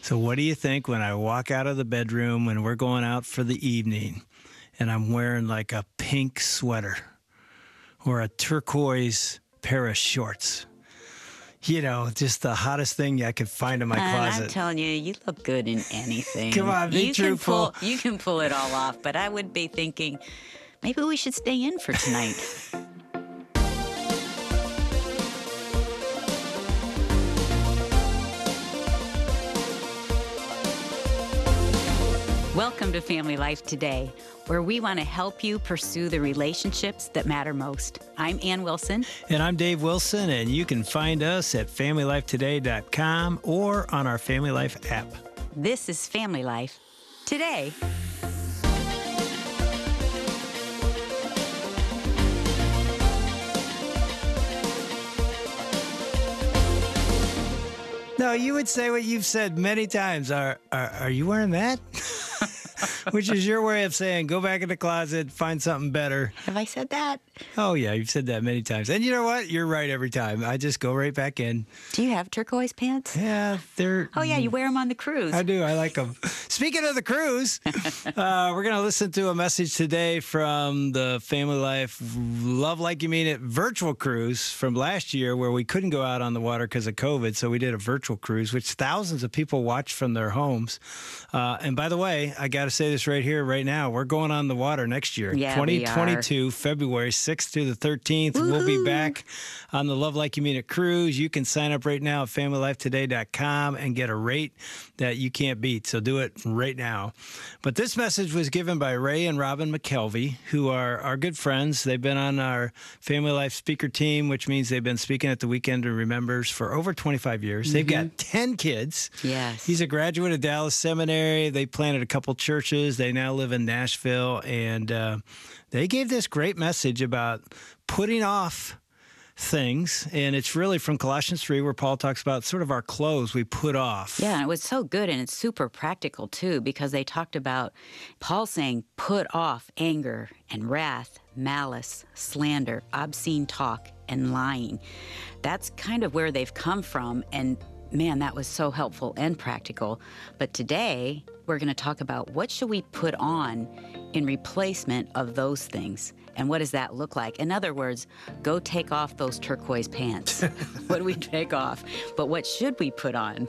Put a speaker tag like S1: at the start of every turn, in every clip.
S1: So what do you think when I walk out of the bedroom when we're going out for the evening and I'm wearing like a pink sweater or a turquoise pair of shorts? You know, just the hottest thing I could find in my closet.
S2: I'm telling you, you look good in anything.
S1: Come on, be truthful.
S2: You can pull it all off, but I would be thinking, maybe we should stay in for tonight. Welcome to Family Life Today, where we want to help you pursue the relationships that matter most. I'm Ann Wilson.
S1: And I'm Dave Wilson, and you can find us at FamilyLifeToday.com or on our Family Life app.
S2: This is Family Life Today.
S1: No, you would say what you've said many times. Are you wearing that? Which is your way of saying, go back in the closet, find something better.
S2: Have I said that?
S1: Oh, yeah, you've said that many times. And you know what? You're right every time. I just go right back in.
S2: Do you have turquoise pants?
S1: Yeah, they're...
S2: Oh, yeah, you wear them on the cruise.
S1: I do. I like them. Speaking of the cruise, we're going to listen to a message today from the Family Life Love Like You Mean It virtual cruise from last year where we couldn't go out on the water because of COVID, so we did a virtual cruise, which thousands of people watched from their homes. And by the way, I got to say this right here, right now, we're going on the water next year.
S2: Yeah,
S1: 2022, February 6th through the 13th.
S2: Woo-hoo.
S1: We'll be back on the Love Like You Mean It cruise. You can sign up right now at FamilyLifeToday.com and get a rate that you can't beat. So do it right now. But this message was given by Ray and Robin McKelvey, who are our good friends. They've been on our Family Life speaker team, which means they've been speaking at the Weekend of Remembers for over 25 years. They've got 10 kids.
S2: Yes.
S1: He's a graduate of Dallas Seminary. They planted a couple churches. They now live in Nashville. And they gave this great message about putting off things, and it's really from Colossians 3 where Paul talks about sort of our clothes we put off.
S2: Yeah, and it was so good, and it's super practical too, because they talked about Paul saying put off anger and wrath, malice, slander, obscene talk, and lying. That's kind of where they've come from, and man, that was so helpful and practical. But today, we're going to talk about what should we put on in replacement of those things. And what does that look like? In other words, go take off those turquoise pants. What do we take off? But what should we put on?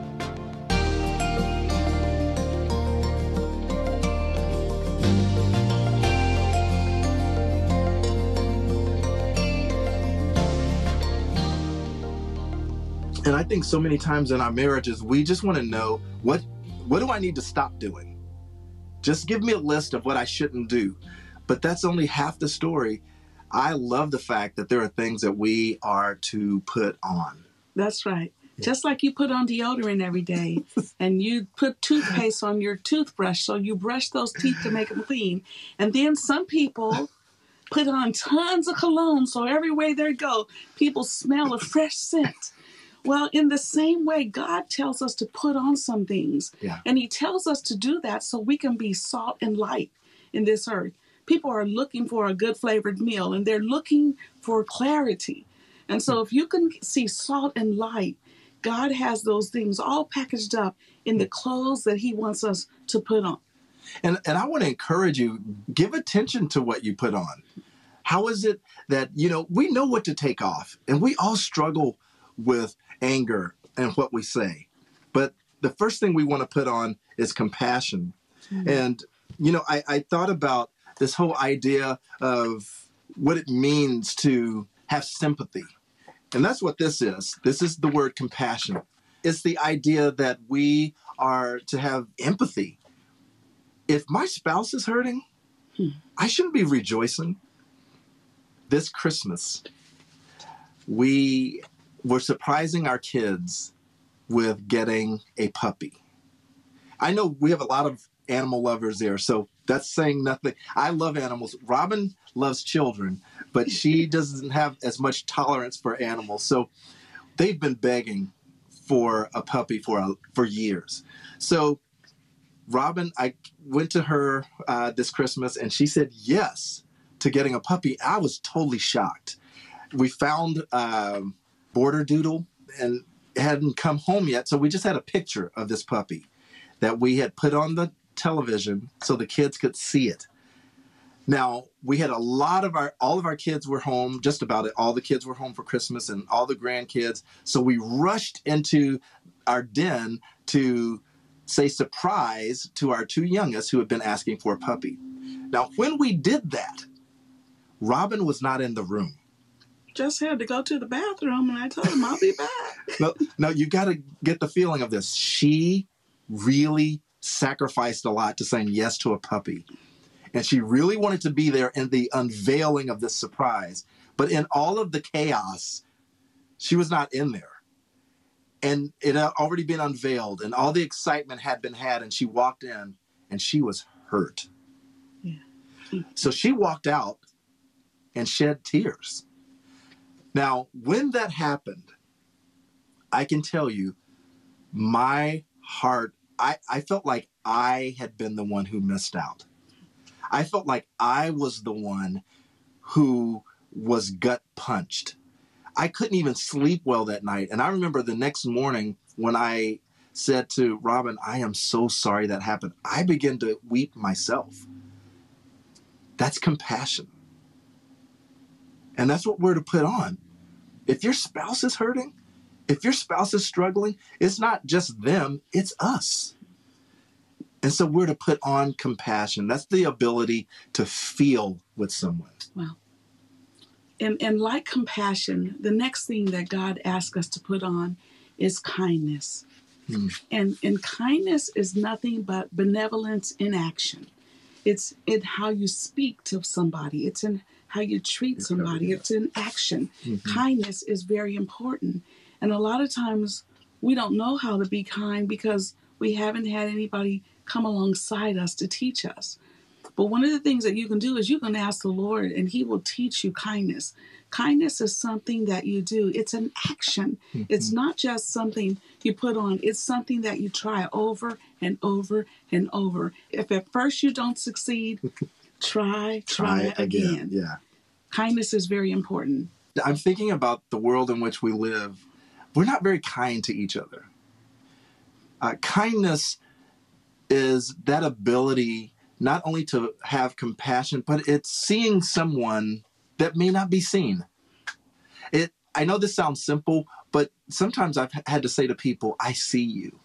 S3: And I think so many times in our marriages, we just want to know, what do I need to stop doing? Just give me a list of what I shouldn't do. But that's only half the story. I love the fact that there are things that we are to put on.
S4: That's right. Yeah. Just like you put on deodorant every day and you put toothpaste on your toothbrush so you brush those teeth to make them clean. And then some people put on tons of cologne so everywhere they go, people smell a fresh scent. Well, in the same way, God tells us to put on some things.
S3: Yeah.
S4: And he tells us to do that so we can be salt and light in this earth. People are looking for a good flavored meal, and they're looking for clarity. And so if you can see salt and light, God has those things all packaged up in the clothes that he wants us to put on.
S3: And I want to encourage you, give attention to what you put on. How is it that, we know what to take off, and we all struggle with anger and what we say. But the first thing we want to put on is compassion. Mm-hmm. And, I thought about this whole idea of what it means to have sympathy. And that's what this is. This is the word compassion. It's the idea that we are to have empathy. If my spouse is hurting, I shouldn't be rejoicing. This Christmas, we were surprising our kids with getting a puppy. I know we have a lot of animal lovers there, so that's saying nothing. I love animals. Robin loves children, but she doesn't have as much tolerance for animals. So they've been begging for a puppy for years. So Robin, I went to her this Christmas, and she said yes to getting a puppy. I was totally shocked. We found Border Doodle, and hadn't come home yet, so we just had a picture of this puppy that we had put on the television so the kids could see it. Now, we had all of our kids were home, just about it. All the kids were home for Christmas and all the grandkids. So we rushed into our den to say surprise to our two youngest who had been asking for a puppy. Now, when we did that, Robin was not in the room.
S4: Just had to go to the bathroom, and I told him I'll be back.
S3: No, you got to get the feeling of this. She really sacrificed a lot to saying yes to a puppy. And she really wanted to be there in the unveiling of this surprise. But in all of the chaos, she was not in there. And it had already been unveiled, and all the excitement had been had, and she walked in, and she was hurt. Yeah. So she walked out and shed tears. Now, when that happened, I can tell you, my heart, I felt like I had been the one who missed out. I felt like I was the one who was gut punched. I couldn't even sleep well that night. And I remember the next morning when I said to Robin, I am so sorry that happened. I began to weep myself. That's compassion. And that's what we're to put on. If your spouse is hurting, if your spouse is struggling, it's not just them, it's us. And so we're to put on compassion. That's the ability to feel with someone.
S4: Wow. And like compassion, the next thing that God asks us to put on is kindness. And kindness is nothing but benevolence in action. It's in how you speak to somebody. It's in how you treat somebody. It's in action. Kindness is very important. And a lot of times we don't know how to be kind because we haven't had anybody come alongside us to teach us. But one of the things that you can do is you can ask the Lord and he will teach you kindness. Kindness is something that you do. It's an action. It's not just something you put on. It's something that you try over and over and over. If at first you don't succeed, try again.
S3: Yeah.
S4: Kindness is very important.
S3: I'm thinking about the world in which we live. We're not very kind to each other. Kindness is that ability not only to have compassion, but it's seeing someone that may not be seen. I know this sounds simple, but sometimes I've had to say to people, I see you.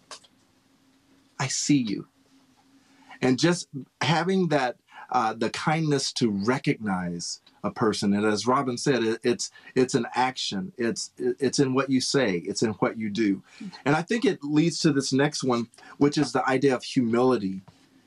S3: I see you. And just having that, the kindness to recognize a person. And as Robin said, it's an action. It's in what you say. It's in what you do. And I think it leads to this next one, which is the idea of humility.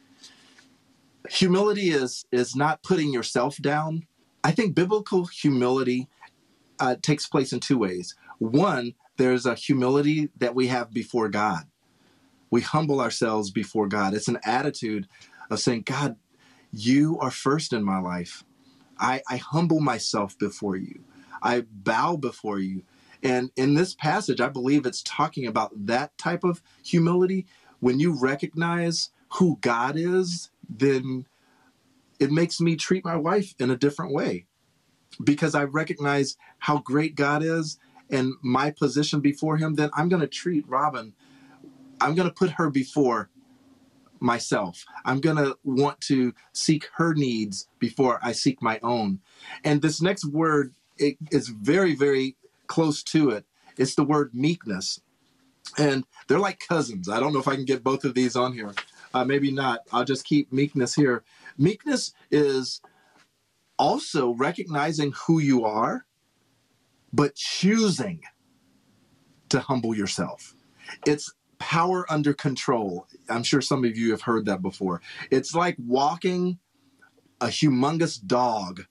S3: Humility is not putting yourself down. I think biblical humility takes place in two ways. One, there's a humility that we have before God. We humble ourselves before God. It's an attitude of saying, God, you are first in my life. I humble myself before you. I bow before you. And in this passage, I believe it's talking about that type of humility. When you recognize who God is, then it makes me treat my wife in a different way because I recognize how great God is and my position before him. Then I'm going to treat Robin. I'm going to put her before myself. I'm going to want to seek her needs before I seek my own. And this next word is very, very close to it. It's the word meekness. And they're like cousins. I don't know if I can get both of these on here. Maybe not. I'll just keep meekness here. Meekness is also recognizing who you are, but choosing to humble yourself. It's power under control. I'm sure some of you have heard that before. It's like walking a humongous dog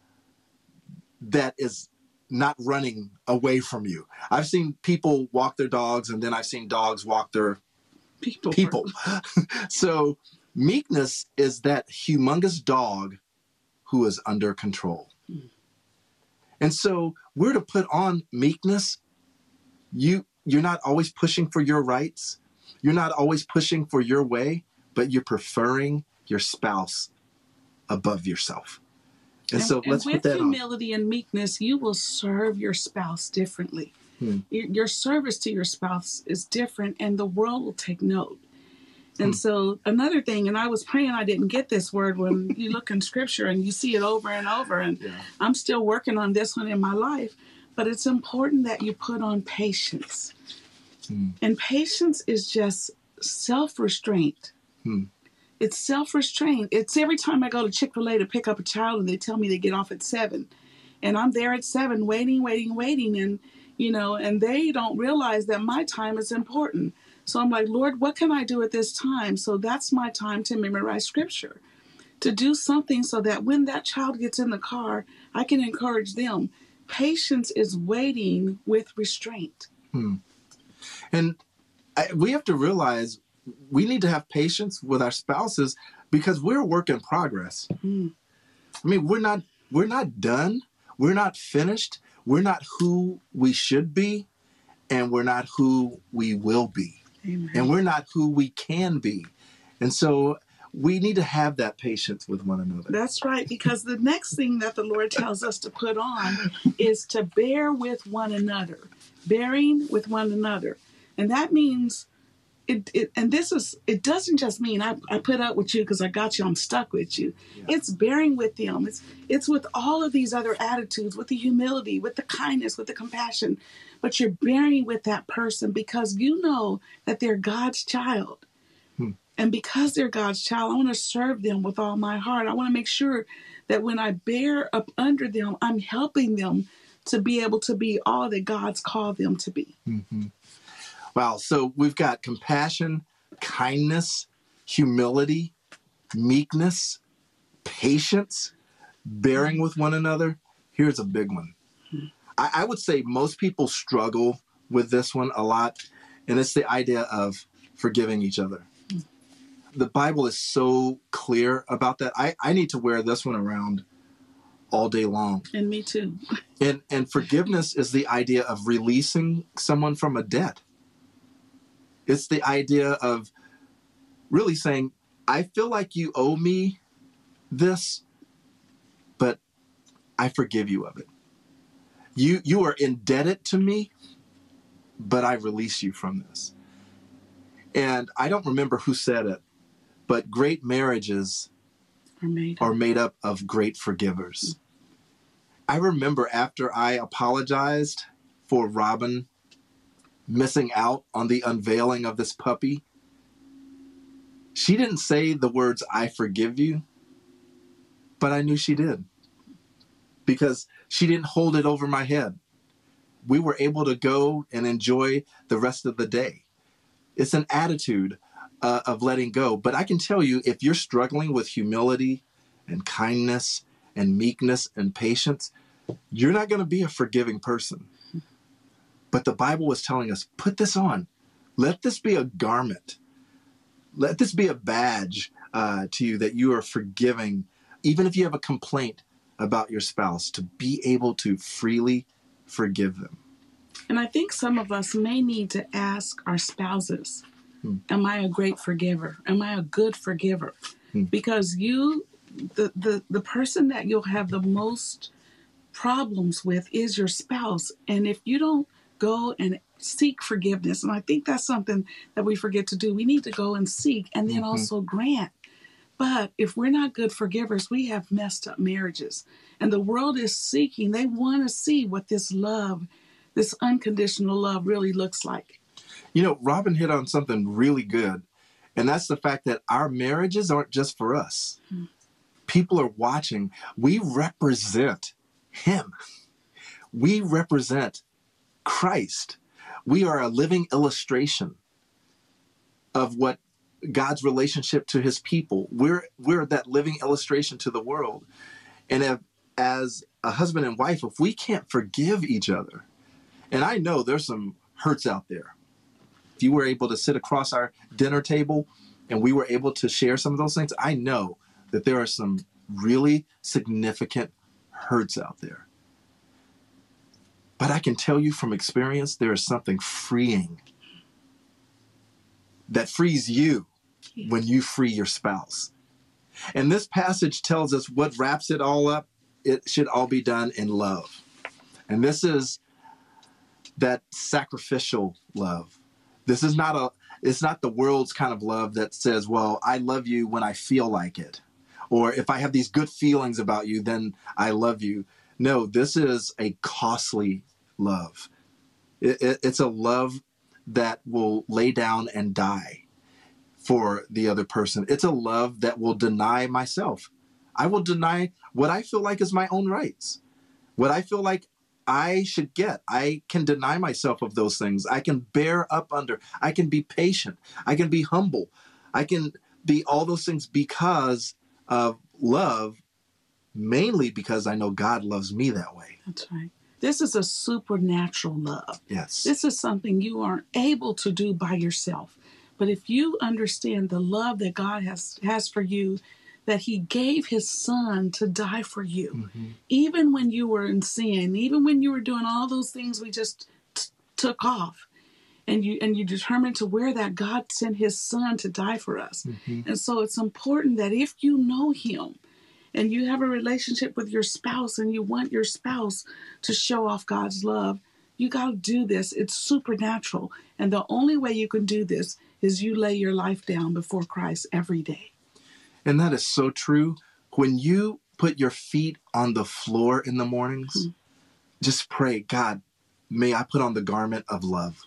S3: that is not running away from you. I've seen people walk their dogs, and then I've seen dogs walk their people. So meekness is that humongous dog who is under control. And so we're to put on meekness. You're not always pushing for your rights. You're not always pushing for your way, but you're preferring your spouse above yourself. And so let's put that on.
S4: With humility and meekness, you will serve your spouse differently. Your service to your spouse is different, and the world will take note. And so another thing, and I was praying I didn't get this word, when you look in scripture and you see it over and over, and I'm still working on this one in my life, but it's important that you put on patience. And patience is just self-restraint. It's self-restraint. It's every time I go to Chick-fil-A to pick up a child and they tell me they get off at 7. And I'm there at 7 waiting. And, and they don't realize that my time is important. So I'm like, Lord, what can I do at this time? So that's my time to memorize scripture, to do something so that when that child gets in the car, I can encourage them. Patience is waiting with restraint.
S3: And we have to realize we need to have patience with our spouses because we're a work in progress. I mean, we're not done. We're not finished. We're not who we should be, and we're not who we will be.
S4: Amen.
S3: And we're not who we can be. And so we need to have that patience with one another.
S4: That's right, because the next thing that the Lord tells us to put on is to bear with one another, bearing with one another. And that means it doesn't just mean I put up with you because I got you, I'm stuck with you. Yeah. It's bearing with them. It's with all of these other attitudes, with the humility, with the kindness, with the compassion. But you're bearing with that person because you know that they're God's child. And because they're God's child, I want to serve them with all my heart. I want to make sure that when I bear up under them, I'm helping them to be able to be all that God's called them to be.
S3: Wow. So we've got compassion, kindness, humility, meekness, patience, bearing with one another. Here's a big one. I would say most people struggle with this one a lot, and it's the idea of forgiving each other. The Bible is so clear about that. I need to wear this one around all day long.
S4: And me too.
S3: And forgiveness is the idea of releasing someone from a debt. It's the idea of really saying, I feel like you owe me this, but I forgive you of it. You are indebted to me, but I release you from this. And I don't remember who said it, but great marriages are made up of great forgivers. I remember after I apologized for Robin missing out on the unveiling of this puppy, she didn't say the words, I forgive you, but I knew she did because she didn't hold it over my head. We were able to go and enjoy the rest of the day. It's an attitude of letting go. But I can tell you, if you're struggling with humility and kindness and meekness and patience, you're not going to be a forgiving person. But the Bible is telling us, put this on. Let this be a garment. Let this be a badge to you that you are forgiving, even if you have a complaint about your spouse, to be able to freely forgive them.
S4: And I think some of us may need to ask our spouses, am I a great forgiver? Am I a good forgiver? Because the person that you'll have the most problems with is your spouse. And if you don't go and seek forgiveness, and I think that's something that we forget to do, we need to go and seek and then also grant. But if we're not good forgivers, we have messed up marriages. And the world is seeking, they want to see what this love, this unconditional love really looks like.
S3: You know, Robin hit on something really good, and that's the fact that our marriages aren't just for us. People are watching. We represent Him. We represent Christ. We are a living illustration of what God's relationship to His people. We're that living illustration to the world. And as a husband and wife, if we can't forgive each other, and I know there's some hurts out there. If you were able to sit across our dinner table and we were able to share some of those things, I know that there are some really significant hurts out there. But I can tell you from experience, there is something freeing that frees you when you free your spouse. And this passage tells us what wraps it all up. It should all be done in love. And this is that sacrificial love. This is not it's not the world's kind of love that says, well, I love you when I feel like it. Or if I have these good feelings about you, then I love you. No, this is a costly love. It's a love that will lay down and die for the other person. It's a love that will deny myself. I will deny what I feel like is my own rights, what I feel like I should get. I can deny myself of those things. I can bear up under. I can be patient. I can be humble. I can be all those things because of love, mainly because I know God loves me that way.
S4: That's right. This is a supernatural love.
S3: Yes.
S4: This is something you aren't able to do by yourself. But if you understand the love that God has for you, that he gave his son to die for you, even when you were in sin, even when you were doing all those things we just took off, and you determined to wear that, God sent his son to die for us. And so it's important that if you know him and you have a relationship with your spouse and you want your spouse to show off God's love, you got to do this. It's supernatural. And the only way you can do this is you lay your life down before Christ every day.
S3: And that is so true. When you put your feet on the floor in the mornings, just pray, God, may I put on the garment of love.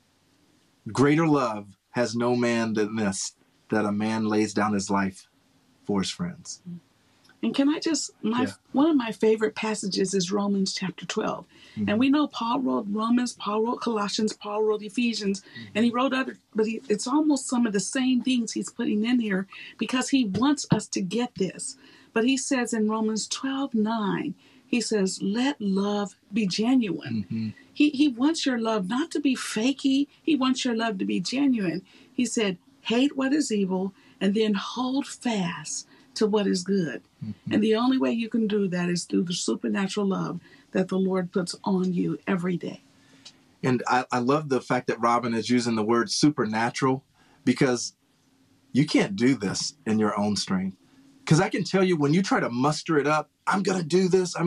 S3: Greater love has no man than this, that a man lays down his life for his friends.
S4: And can I just, one of my favorite passages is Romans chapter 12. And we know Paul wrote Romans, Paul wrote Colossians, Paul wrote Ephesians, and he wrote other, but it's almost some of the same things he's putting in here because he wants us to get this. But he says in Romans 12:9, he says, let love be genuine. He wants your love not to be fakey. He wants your love to be genuine. He said, hate what is evil and then hold fast to what is good. And the only way you can do that is through the supernatural love that the Lord puts on you every day.
S3: And I love the fact that Robin is using the word supernatural, because you can't do this in your own strength. Because I can tell you, when you try to muster it up, I'm going to do this.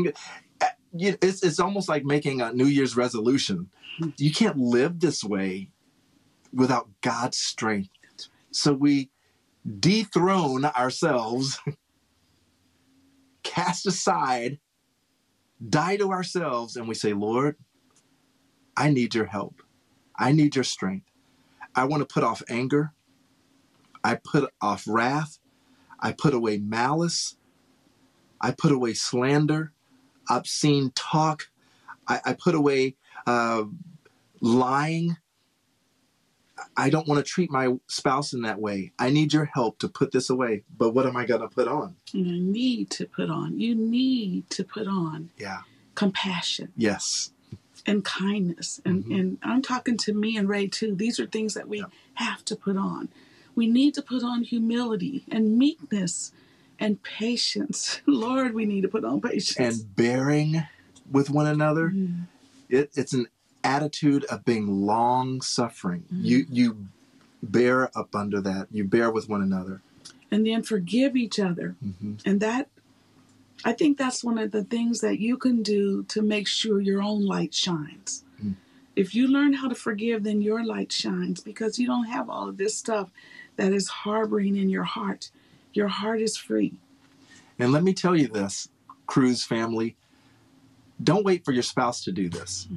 S3: It's almost like making a New Year's resolution. You can't live this way without God's strength. So we dethrone ourselves, cast aside, die to ourselves, and we say, Lord, I need your help. I need your strength. I want to put off anger. I put off wrath. I put away malice. I put away slander, obscene talk. I put away lying. I don't want to treat my spouse in that way. I need your help to put this away. But what am I going to put on?
S4: You need to put on. You need to put on compassion.
S3: Yes.
S4: And kindness. And I'm talking to me and Ray too. These are things that we have to put on. We need to put on humility and meekness and patience. Lord, we need to put on patience.
S3: And bearing with one another. It's an attitude of being long-suffering. You bear up under that. You bear with one another.
S4: And then forgive each other. And that, I think that's one of the things that you can do to make sure your own light shines. If you learn how to forgive, then your light shines, because you don't have all of this stuff that is harboring in your heart. Your heart is free.
S3: And let me tell you this, Cruise family, don't wait for your spouse to do this.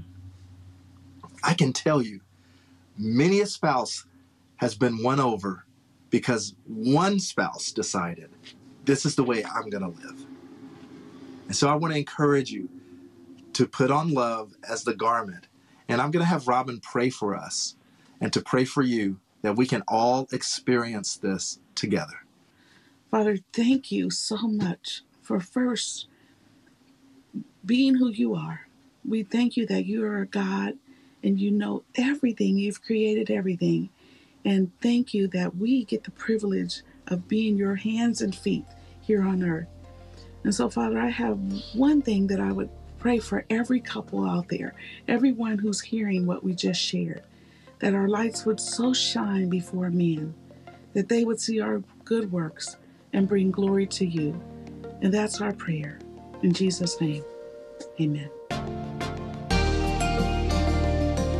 S3: I can tell you, many a spouse has been won over because one spouse decided, this is the way I'm going to live. And so I want to encourage you to put on love as the garment. And I'm going to have Robin pray for us and to pray for you that we can all experience this together.
S4: Father, thank you so much for first being who you are. We thank you that you are a God and you know everything. You've created everything. And thank you that we get the privilege of being your hands and feet here on earth. And so, Father, I have one thing that I would pray for every couple out there, everyone who's hearing what we just shared, that our lights would so shine before men, that they would see our good works and bring glory to you. And that's our prayer. In Jesus' name, amen.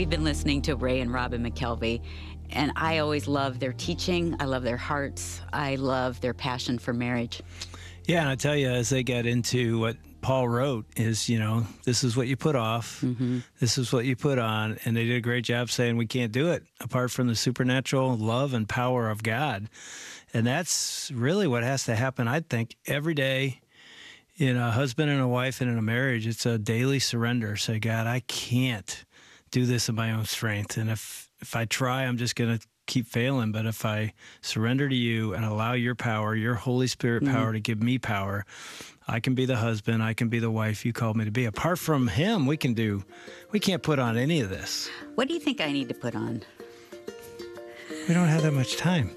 S2: We've been listening to Ray and Robin McKelvey, and I always love their teaching. I love their hearts. I love their passion for marriage.
S1: Yeah, and I tell you, as they got into what Paul wrote is, this is what you put off, this is what you put on, and they did a great job saying we can't do it apart from the supernatural love and power of God. And that's really what has to happen, I think, every day in a husband and a wife and in a marriage. It's a daily surrender. Say, God, I can't do this in my own strength. And if I try, I'm just going to keep failing. But if I surrender to you and allow your power, your Holy Spirit power to give me power, I can be the husband, I can be the wife you called me to be. Apart from him, we can't put on any of this.
S2: What do you think I need to put on?
S1: We don't have that much time.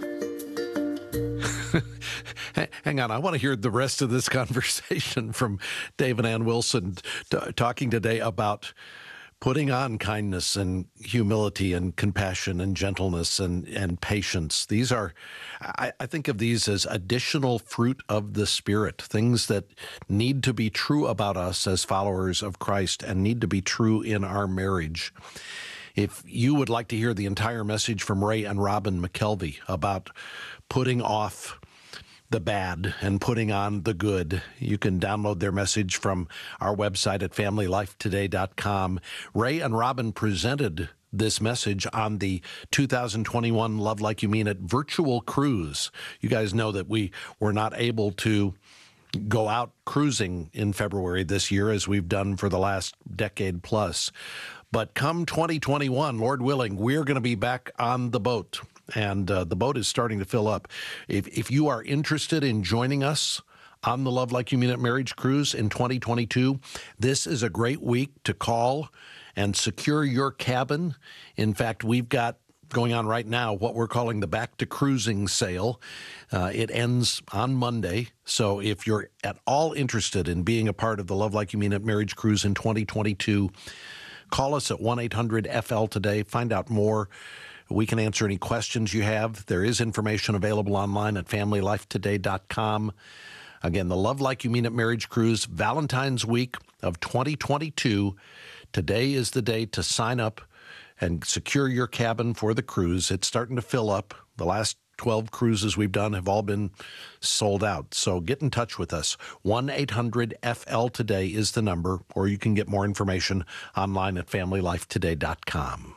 S5: Hang on, I want to hear the rest of this conversation from Dave and Ann Wilson talking today about putting on kindness and humility and compassion and gentleness and patience. These are, I think of these as additional fruit of the Spirit, things that need to be true about us as followers of Christ and need to be true in our marriage. If you would like to hear the entire message from Ray and Robin McKelvey about putting off the bad and putting on the good, you can download their message from our website at familylifetoday.com. Ray and Robin presented this message on the 2021 Love Like You Mean It virtual cruise. You guys know that we were not able to go out cruising in February this year as we've done for the last decade plus. But come 2021, Lord willing, we're going to be back on the boat. And the boat is starting to fill up. If you are interested in joining us on the Love Like You Mean It marriage cruise in 2022, this is a great week to call and secure your cabin. In fact, we've got going on right now what we're calling the Back to Cruising sale. It ends on Monday. So if you're at all interested in being a part of the Love Like You Mean It marriage cruise in 2022, call us at 1-800-FL today. Find out more. We can answer any questions you have. There is information available online at familylifetoday.com. Again, the Love Like You Mean It marriage cruise, Valentine's week of 2022. Today is the day to sign up and secure your cabin for the cruise. It's starting to fill up. The last 12 cruises we've done have all been sold out. So get in touch with us. 1-800-FL today is the number, or you can get more information online at familylifetoday.com.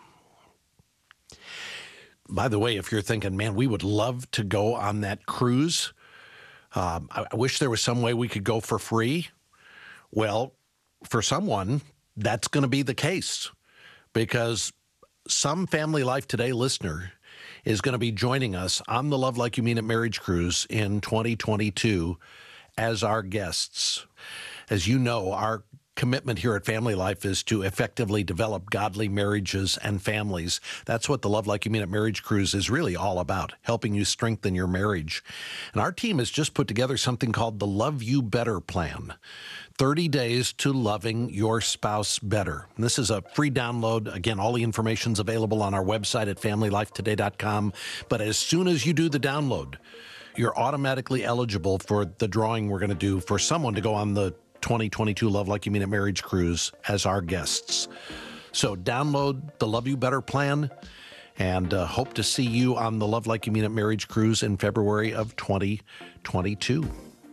S5: By the way, if you're thinking, man, we would love to go on that cruise, I wish there was some way we could go for free. Well, for someone, that's going to be the case, because some Family Life Today listener is going to be joining us on the Love Like You Mean It marriage cruise in 2022 as our guests. As you know, our commitment here at Family Life is to effectively develop godly marriages and families. That's what the Love Like You Mean It marriage cruise is really all about, helping you strengthen your marriage. And our team has just put together something called the Love You Better Plan. 30 days to loving your spouse better. And this is a free download. Again, all the information's available on our website at familylifetoday.com. But as soon as you do the download, you're automatically eligible for the drawing we're going to do for someone to go on the 2022 Love Like You Mean It marriage cruise as our guests. So download the Love You Better plan and hope to see you on the Love Like You Mean It marriage cruise in February of 2022.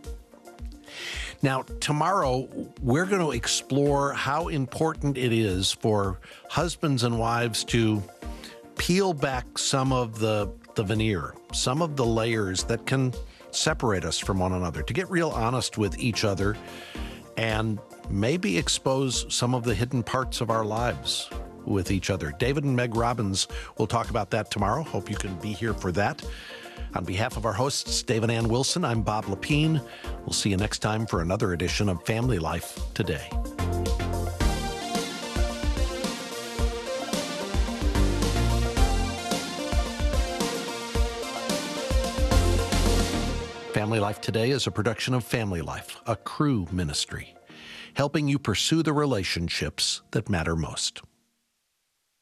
S5: Now, tomorrow, we're going to explore how important it is for husbands and wives to peel back some of the veneer, some of the layers that can separate us from one another, to get real honest with each other and maybe expose some of the hidden parts of our lives with each other. David and Meg Robbins will talk about that tomorrow. Hope you can be here for that. On behalf of our hosts, Dave and Ann Wilson, I'm Bob Lepine. We'll see you next time for another edition of Family Life Today. Family Life Today is a production of Family Life, a Cru ministry, helping you pursue the relationships that matter most.